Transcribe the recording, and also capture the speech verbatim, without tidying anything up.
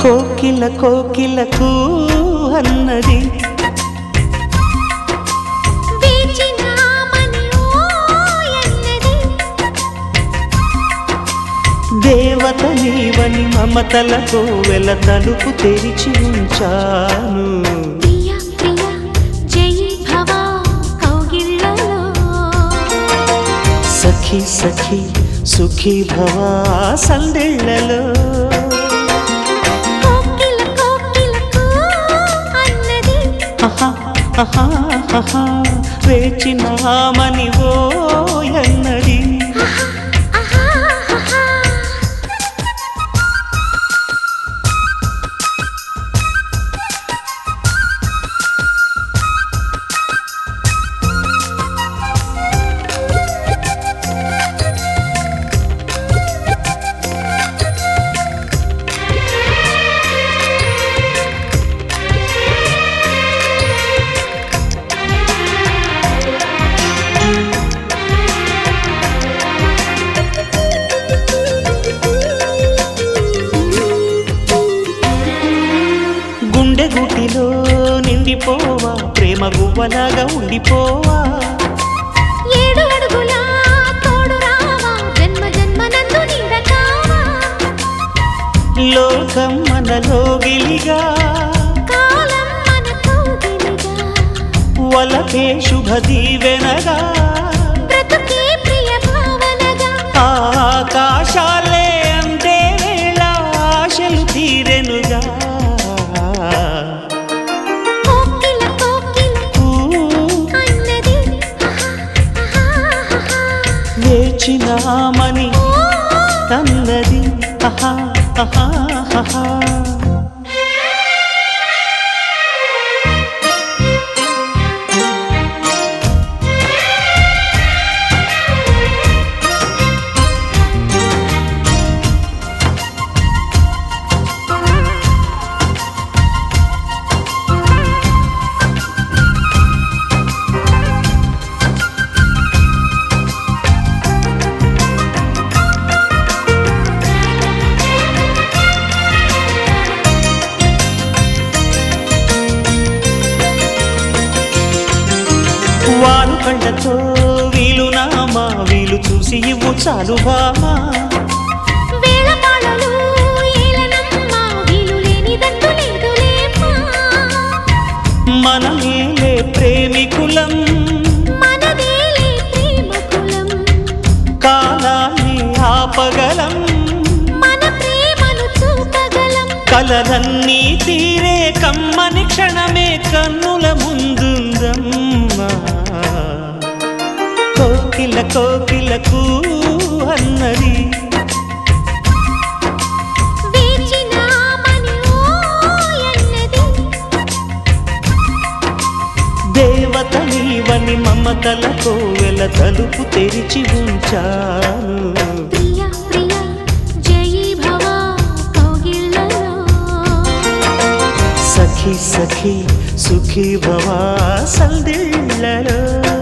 కోకిల కోకిలకు అన్నది దేవత నీవని మమతలతో వెల తలుపు తెరిచి ఉంచాను. సఖీ సఖీ సుఖీ భవా సందెళ్ళలో వేచినామని ఓ అన్నది. గుటిలో నిండిపోవా ప్రేమ గువ్వలాగా ఉండిపోవా. ఏడు అడుగుల తోడు రావా జన్మ జన్మ నందు నీడకావా. లోకం మనలో గిలిగా కాలం మనతో గిలిగా వలకే శుభ దీవెనగా బ్రతుకే ప్రియ భావనగా ఆకాశాలే అందే వేళ ఆశలు తీరెనుగా. వేచినామని అన్నది ఆహా ఆహా ఆహా. వాలు కండతో వీలు నామా వీలు చూసి ఇవ్వు చాలు బామా. వేళపాళలు ఏలనమ్మా వీలు లేనిదంటూ లేదులేమ్మా. మనమేలే ప్రేమికులం మనదేలే ప్రేమకులం. కాలాన్ని ఆపగలం మన ప్రేమను చూపగలం. కలలన్నీ తీరే కమ్మని క్షణమే కన్నుల ముందుందమ్మా. కోకిల కోకిలకు అన్నది వేచినామని ఓ అన్నది. దేవత నీవని మమతలతో వెల తలుపు తెరిచి ఉంచాను. ప్రియ ప్రియ జయీ భవ కౌగిళ్ళలో సఖీ సఖీ సుఖీ భవా సందిళ్ళలో.